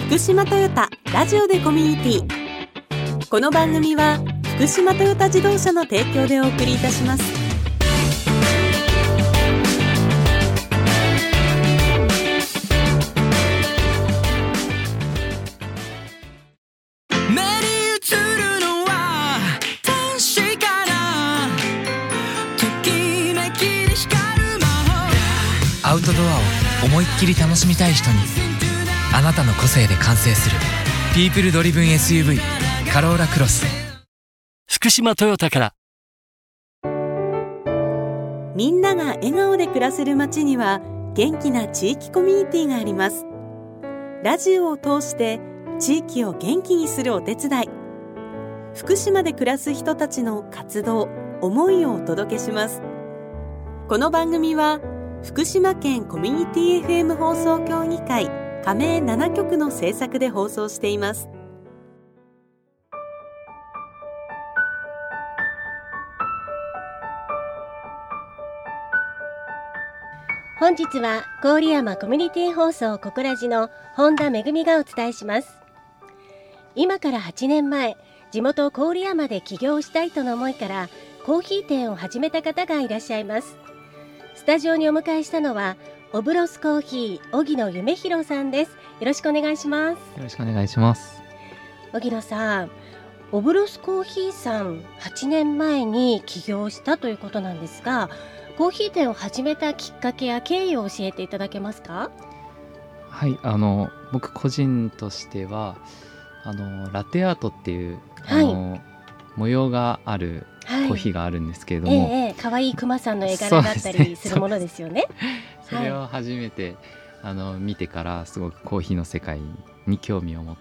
福島トヨタラジオでコミュニティ。この番組は福島トヨタ自動車の提供でお送りいたします。 アウトドアを思いっきり楽しみたい人に、あなたの個性で完成するピープルドリブン SUV カローラクロス。 福島トヨタから。 みんなが笑顔で暮らせる街には元気な地域コミュニティがあります。ラジオを通して地域を元気にするお手伝い。福島で暮らす人たちの活動、思いをお届けします。この番組は福島県コミュニティ FM 放送協議会加盟7局の制作で放送しています。 本日は郡山コミュニティ放送ここらじの本田めぐみがお伝えします。今から8年前、地元郡山で起業したいとの思いからコーヒー店を始めた方がいらっしゃいます。スタジオにお迎えしたのはオブロスコーヒー荻野夢弘さんです。よろしくお願いします。 よろしくお願いします。 荻野さん、オブロスコーヒーさん8年前に起業したということなんですが、コーヒー店を始めたきっかけや経緯を教えていただけますか？ はい、僕個人としてはラテアートっていう模様があるコーヒーがあるんですけれども、 かわいいクマさんの絵柄だったりするものですよね。 それを初めて見てからすごくコーヒーの世界に興味を持って、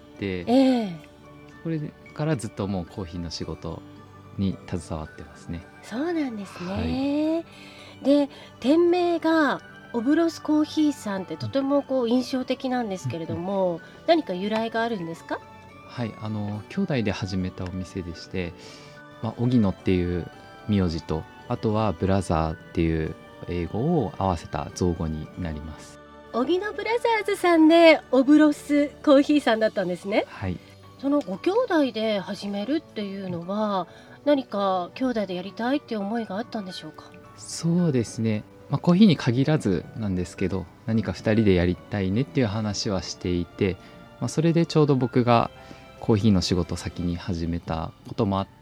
それからずっともうコーヒーの仕事に携わってますね。 そうなんですね。で、店名がオブロスコーヒーさんってとても印象的なんですけれども、何か由来があるんですか？ はい、兄弟で始めたお店でして、荻野っていう名字と、あとはブラザーっていう英語を合わせた造語になります。 荻野ブラザーズさんでオブロスコーヒーさんだったんですね。 はい。 そのご兄弟で始めるっていうのは何か兄弟でやりたいっていう思いがあったんでしょうか？ そうですね、コーヒーに限らずなんですけど、何か2人でやりたいねっていう話はしていて、それでちょうど僕がコーヒーの仕事を先に始めたこともあって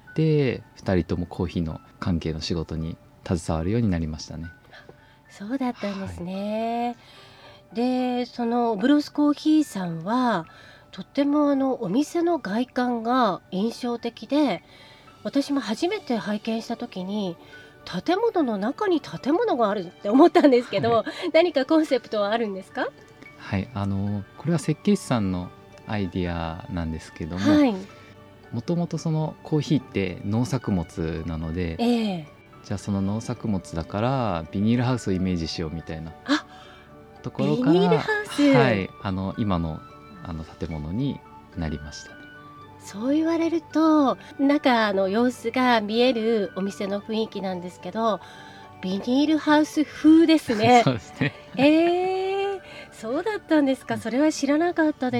、2人ともコーヒーの関係の仕事に携わるようになりましたね。 そうだったんですね。で、そのオブロスコーヒーさんはとってもお店の外観が印象的で、私も初めて拝見した時に建物の中に建物があるって思ったんですけど、何かコンセプトはあるんですか？ はい、これは設計士さんのアイディアなんですけども、もともとそのコーヒーって農作物なので、じゃあその農作物だからビニールハウスをイメージしようみたいなところから、 ビニールハウス、 はい、今の建物になりましたね。 そう言われると中の様子が見えるお店の雰囲気なんですけど、ビニールハウス風ですね。 そうですね。 そうだったんですか。それは知らなかったです。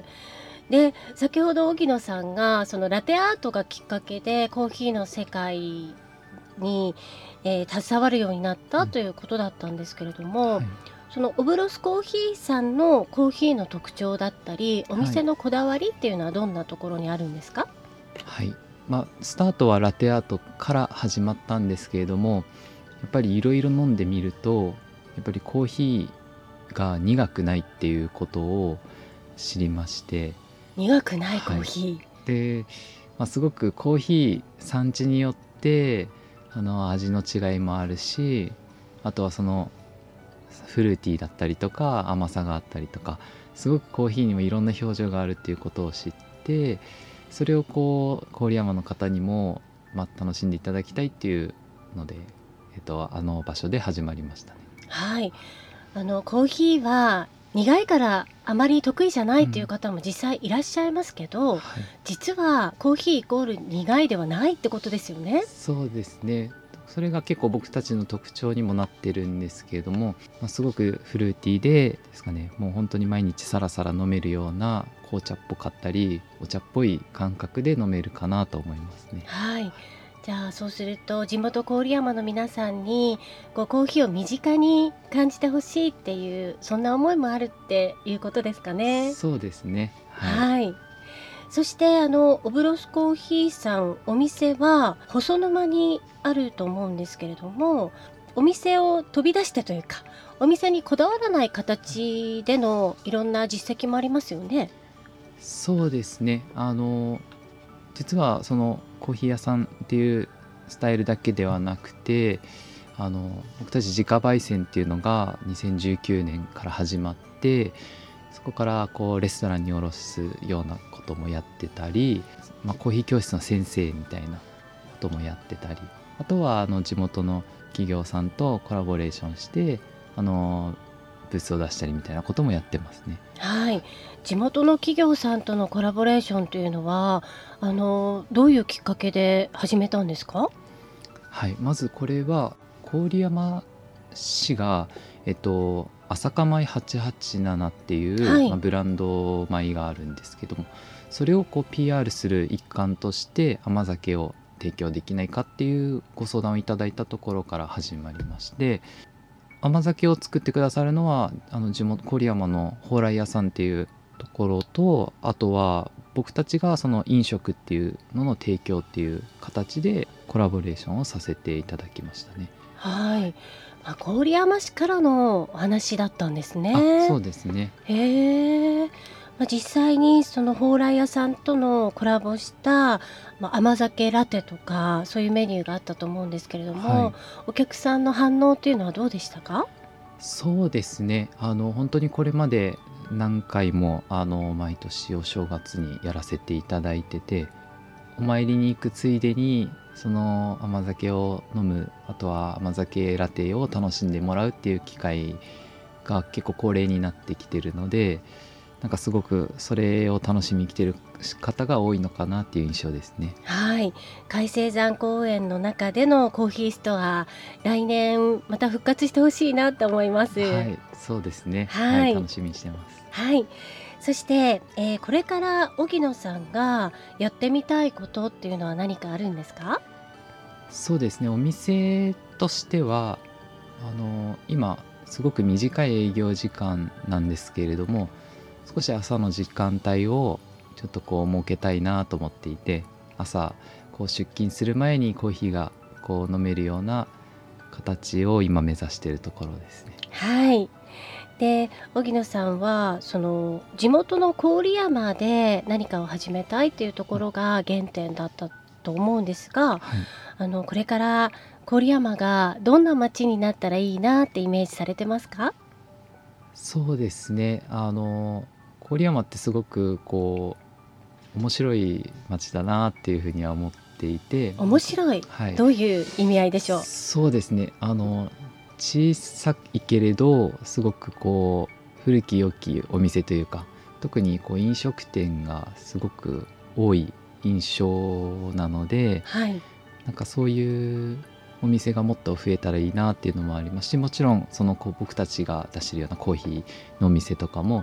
で、先ほど荻野さんがそのラテアートがきっかけでコーヒーの世界に、携わるようになったということだったんですけれども、そのオブロスコーヒーさんのコーヒーの特徴だったりお店のこだわりっていうのはどんなところにあるんですか？ はい、スタートはラテアートから始まったんですけれども、やっぱりいろいろ飲んでみると、やっぱりコーヒーが苦くないっていうことを知りまして。 苦くないコーヒー、で、すごくコーヒー産地によって味の違いもあるし、あとはそのフルーティーだったりとか甘さがあったりとか、すごくコーヒーにもいろんな表情があるっていうことを知って、それを郡山の方にも、楽しんでいただきたいっていうので、場所で始まりましたね。 はい、コーヒーは苦いからあまり得意じゃないっていう方も実際いらっしゃいますけど、実はコーヒーイコール苦いではないってことですよね。 そうですね。 それが結構僕たちの特徴にもなってるんですけれども、すごくフルーティーですかね、もう本当に毎日サラサラ飲めるような紅茶っぽかったりお茶っぽい感覚で飲めるかなと思いますね。 はい。じゃあそうすると地元郡山の皆さんにコーヒーを身近に感じてほしいっていうそんな思いもあるっていうことですかね。 そうですね。 はい。そしてオブロスコーヒーさん、お店は細沼にあると思うんですけれども、お店を飛び出してというかお店にこだわらない形でのいろんな実績もありますよね。 そうですね。実はそのコーヒー屋さんっていうスタイルだけではなくて、僕たち自家焙煎っていうのが2019年から始まって、そこからレストランに卸すようなこともやってたり、コーヒー教室の先生みたいなこともやってたり、あとは地元の企業さんとコラボレーションしてブースを出したりみたいなこともやってますね。 はい。地元の企業さんとのコラボレーションというのはどういうきっかけで始めたんですか？ はい、まずこれは郡山市が朝霞米887っていう、 はいブランド米があるんですけども、それをPR する一環として甘酒を提供できないかっていうご相談をいただいたところから始まりまして、甘酒を作ってくださるのは地元郡山の蓬莱屋さんっていうところと、あとは僕たちがその飲食っていうのの提供っていう形でコラボレーションをさせていただきましたね。 はい。郡山市からのお話だったんですね。 あ、そうですね。 へえ。実際にその蓬莱屋さんとのコラボした、甘酒ラテとかそういうメニューがあったと思うんですけれども、 はい、 お客さんの反応というのはどうでしたか？ そうですね。本当にこれまで何回も毎年お正月にやらせていただいてて、お参りに行くついでにその甘酒を飲む、あとは甘酒ラテを楽しんでもらうっていう機会が結構恒例になってきてるので、なんかすごくそれを楽しみに来てる方が多いのかなっていう印象ですね。 はい。海星山公園の中でのコーヒーストア、来年また復活してほしいなと思います。 はい、そうですね。 はい、 楽しみにしてます。 はい。そして、これから荻野さんがやってみたいことっていうのは何かあるんですか？ そうですね。お店としては今すごく短い営業時間なんですけれども、少し朝の時間帯をちょっと設けたいなと思っていて、朝出勤する前にコーヒーが飲めるような形を今目指しているところですね。 はい。で、荻野さんはその地元の郡山で何かを始めたいっていうところが原点だったと思うんですが、 はい、 これから郡山がどんな街になったらいいなってイメージされてますか？ そうですね。郡山ってすごく面白い街だなっていうふうには思っていて。 面白い、 はい、 どういう意味合いでしょう？ そうですね。小さいけれどすごく古き良きお店というか、特に飲食店がすごく多い印象なので、 はい、 なんかそういうお店がもっと増えたらいいなっていうのもありますし、もちろんその僕たちが出してるようなコーヒーのお店とかも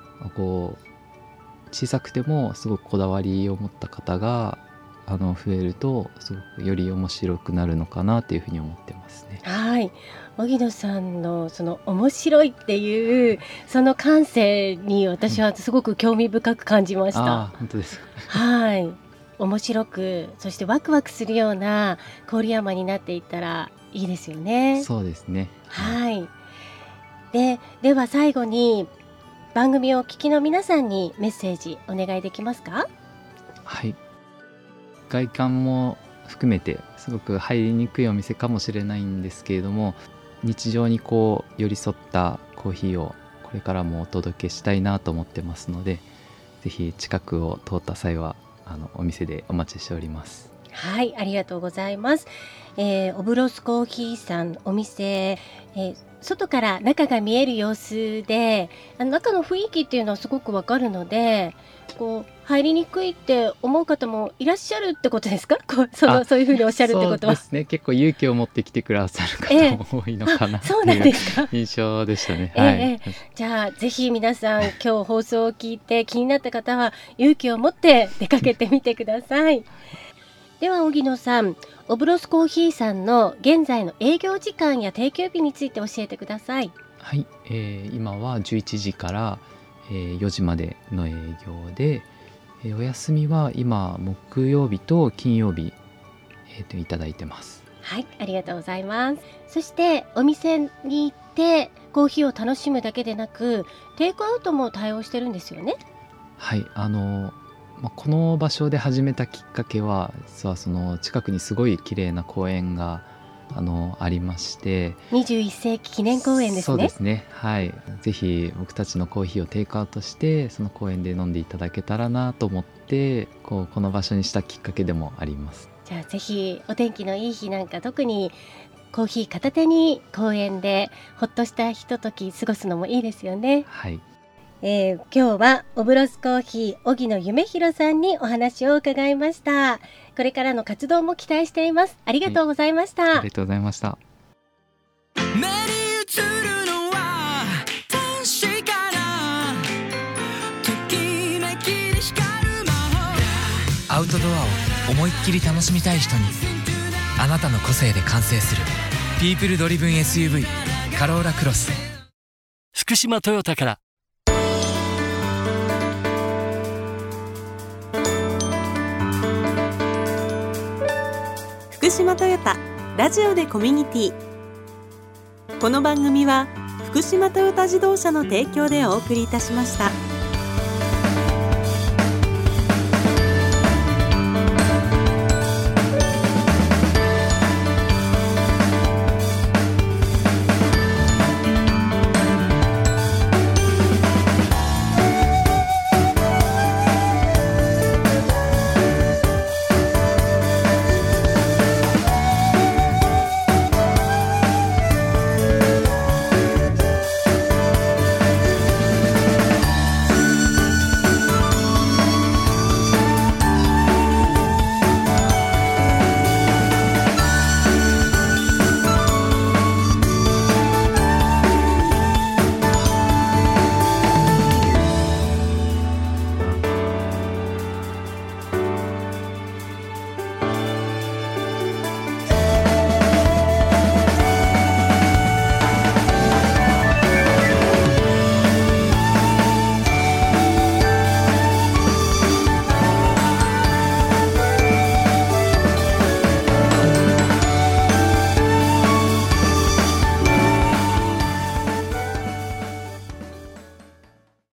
小さくてもすごくこだわりを持った方が増えるとすごくより面白くなるのかなっていうふうに思ってますね。 はい。荻野さんのその面白いっていうその感性に私はすごく興味深く感じました。 あ、本当ですか。 はい。面白く、そしてワクワクするような郡山になっていったらいいですよね。 そうですね。 はい。では最後に番組をお聞きの皆さんにメッセージお願いできますか？ はい。外観も含めてすごく入りにくいお店かもしれないんですけれども、日常に寄り添ったコーヒーをこれからもお届けしたいなと思ってますので、ぜひ近くを通った際はお店でお待ちしております。 はい、ありがとうございます。オブロスコーヒーさんお店、外から中が見える様子で中の雰囲気っていうのはすごくわかるので、こう入りにくいって思う方もいらっしゃるってことですか？そういうふうにおっしゃるってことは。 そうですね、結構勇気を持ってきてくださる方も多いのかなってそうなんいうですか。 印象でしたね。はい、 じゃあぜひ皆さん今日放送を聞いて気になった方は勇気を持って出かけてみてください。では荻野さん、オブロスコーヒーさんの現在の営業時間や定休日について教えてください。 はい、今は11時から、4時までの営業で、お休みは今木曜日と金曜日、いただいてます。 はい、ありがとうございます。そしてお店に行ってコーヒーを楽しむだけでなくテイクアウトも対応してるんですよね。 はい、この場所で始めたきっかけは実はその近くにすごい綺麗な公園がありまして、 21世紀記念公園ですね。 そうですね、はい、ぜひ僕たちのコーヒーをテイクアウトしてその公園で飲んでいただけたらなと思ってこの場所にしたきっかけでもあります。 じゃあぜひお天気のいい日なんか特にコーヒー片手に公園でほっとしたひととき過ごすのもいいですよね。 はい、 今日はオブロスコーヒー荻野夢弘さんにお話を伺いました。これからの活動も期待しています。ありがとうございました。 ありがとうございました。 目に映るのは確かなときめきに光る魔法。 アウトドアを思いっきり楽しみたい人に、あなたの個性で完成するピープルドリブン SUV カローラクロス。 福島トヨタから。 福島トヨタラジオでコミュニティ。この番組は福島トヨタ自動車の提供でお送りいたしました。